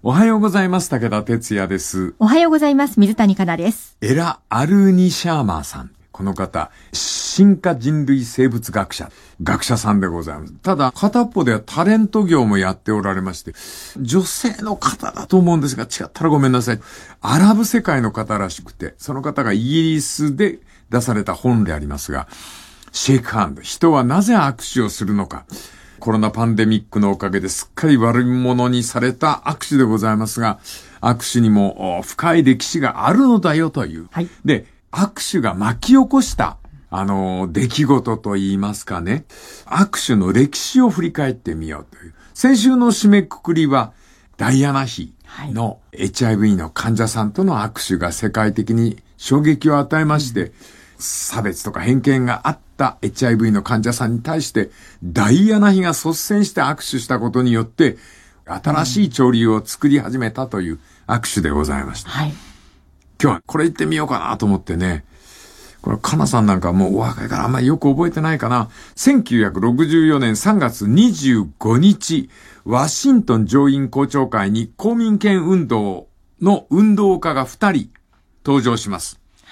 おはようございます。武田哲也です。 おはようございます。水谷香奈です。 エラ・アルニシャーマーさん。この方、進化人類生物学者さんでございます。ただ、片っぽではタレント業もやっておられまして、女性の方だと思うんですが、違ったらごめんなさい。アラブ世界の方らしくて、その方がイギリスで出された本でありますが、シェイクハンド、人はなぜ握手をするのか。コロナパンデミックのおかげですっかり悪者にされた握手でございますが、握手にも深い歴史があるのだよという。 はい、 で、握手が巻き起こした、出来事と言いますかね。握手の歴史を振り返ってみようという。先週の締めくくりは、ダイアナ妃の HIV の患者さんとの握手が世界的に衝撃を与えまして、差別とか偏見があった HIV の患者さんに対してダイアナ妃が率先して握手したことによって新しい潮流を作り始めたという握手でございました。 はい、 今日はこれ言ってみようかなと思ってね。これ、かなさんなんかもうお若いからあんまりよく覚えてないかな。1964年3月25日、ワシントン上院公聴会に公民権運動の運動家が2人登場します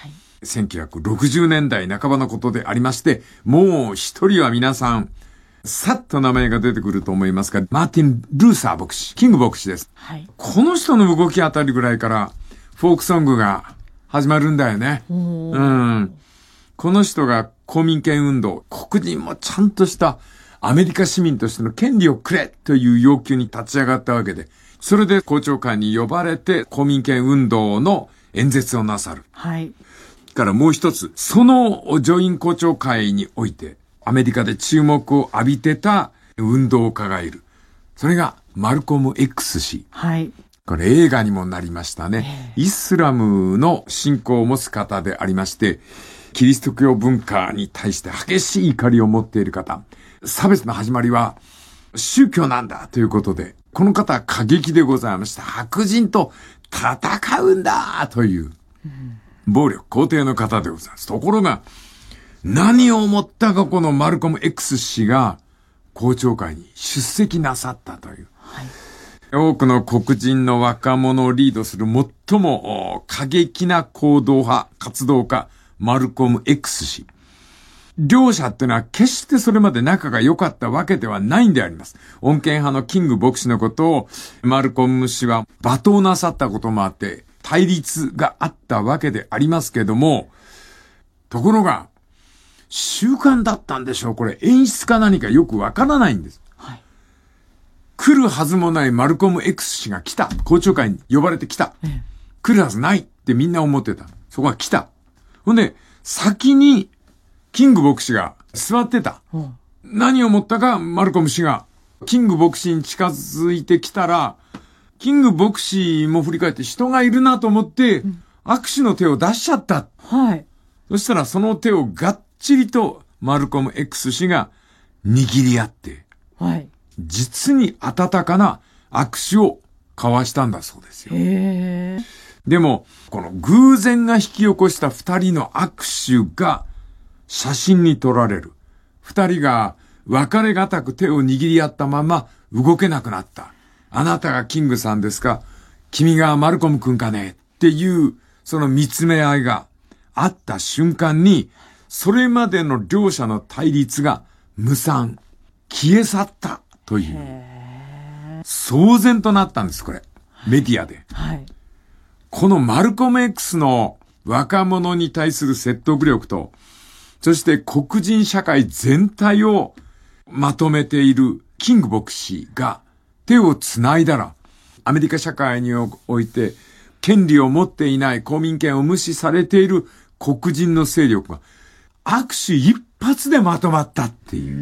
。1960年代半ばのことでありまして、もう一人は皆さん、さっと名前が出てくると思いますが、マーティン・ルーサー牧師、キング牧師です。 はい、 この人の動きあたりぐらいから、フォークソングが始まるんだよね。この人が公民権運動、黒人もちゃんとしたアメリカ市民としての権利をくれという要求に立ち上がったわけで、それで公聴会に呼ばれて公民権運動の演説をなさる。 はい。 からもう一つ、その上院公聴会において、アメリカで注目を浴びてた運動家がいる。それが、マルコム X 氏。 はい。 これ映画にもなりましたね。イスラムの信仰を持つ方でありまして、キリスト教文化に対して激しい怒りを持っている方。差別の始まりは、宗教なんだということで、この方は過激でございました。白人と戦うんだという。暴力肯定の方でございます。ところが、何を思ったかこのマルコム X 氏が公聴会に出席なさったという。 はい、 多くの黒人の若者をリードする最も過激な行動派、活動家、マルコム X 氏。両者ってのは決してそれまで仲が良かったわけではないんであります。穏健派のキング牧師のことをマルコム氏は罵倒なさったこともあって、対立があったわけでありますけども、ところが、習慣だったんでしょう。これ演出か何かよくわからないんです。 はい、 来るはずもないマルコム X 氏が来た。公聴会に呼ばれて来た。来るはずないってみんな思ってた。そこが来た。ほんで、先にキング牧師が座ってた。何を思ったかマルコム氏がキング牧師に近づいてきたら、キング牧師も振り返って人がいるなと思って、握手の手を出しちゃった。 はい。 そしたらその手をがっちりとマルコム X 氏が握り合って、 はい。 実に温かな握手を交わしたんだそうですよ。 へー。 でも、この偶然が引き起こした二人の握手が写真に撮られる。二人が別れがたく手を握り合ったまま動けなくなった。あなたがキングさんですか？君がマルコム君かね？っていう、その見つめ合いがあった瞬間に、それまでの両者の対立が無賛、消え去ったという、騒然となったんです、これ。メディアで。 はい。 このマルコム X の若者に対する説得力と、そして黒人社会全体をまとめているキング牧師が、手を繋いだら、アメリカ社会において、権利を持っていない公民権を無視されている黒人の勢力が、握手一発でまとまったっていう、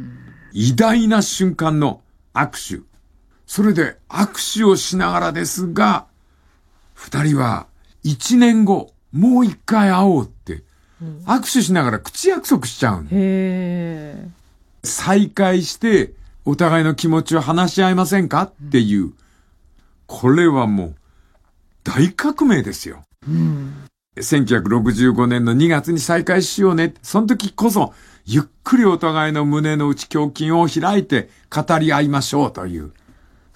偉大な瞬間の握手。それで握手をしながらですが、二人は1年後、もう一回会おうって、握手しながら口約束しちゃうの。 へー。 再会して、お互いの気持ちを話し合いませんかっていう。これはもう、大革命ですよ。1965年の2月に再会しようね。その時こそ、ゆっくりお互いの胸の内胸筋を開いて語り合いましょうという。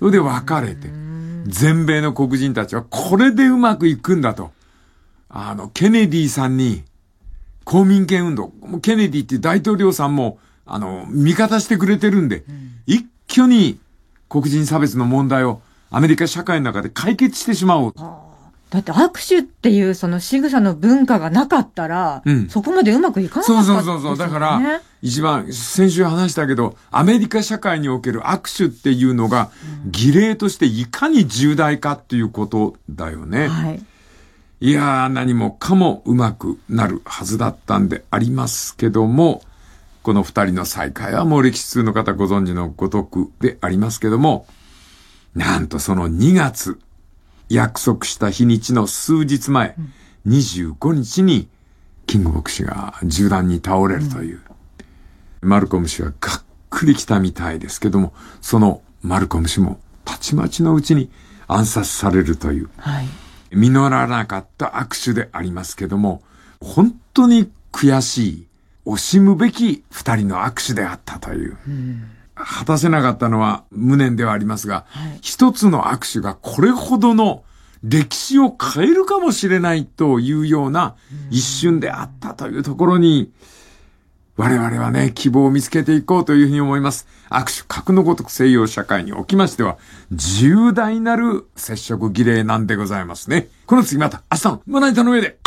それで別れて、全米の黒人たちはこれでうまくいくんだと。ケネディさんに、公民権運動、ケネディっていう大統領さんも、味方してくれてるんで、一挙に黒人差別の問題をアメリカ社会の中で解決してしまおう。 だって握手っていうその仕草の文化がなかったら、そこまでうまくいかなかったですよね。 そう。だから、一番、先週話したけど、アメリカ社会における握手っていうのが、儀礼としていかに重大かっていうことだよね。 はい。 いやー、何もかもうまくなるはずだったんでありますけども、この二人の再会はもう歴史通の方ご存知のごとくでありますけども、なんとその2月、約束した日にちの数日前、25日に、キング牧師が銃弾に倒れるという。マルコム氏はがっくり来たみたいですけども、そのマルコム氏もたちまちのうちに暗殺されるという。 はい。 実らなかった握手でありますけども、本当に悔しい、惜しむべき二人の握手であったという。果たせなかったのは無念ではありますが、一つの握手がこれほどの歴史を変えるかもしれないというような一瞬であったというところに、我々はね、希望を見つけていこうというふうに思います。握手、核のごとく西洋社会におきましては、重大なる接触儀礼なんでございますね。この次また明日のまな板の上で。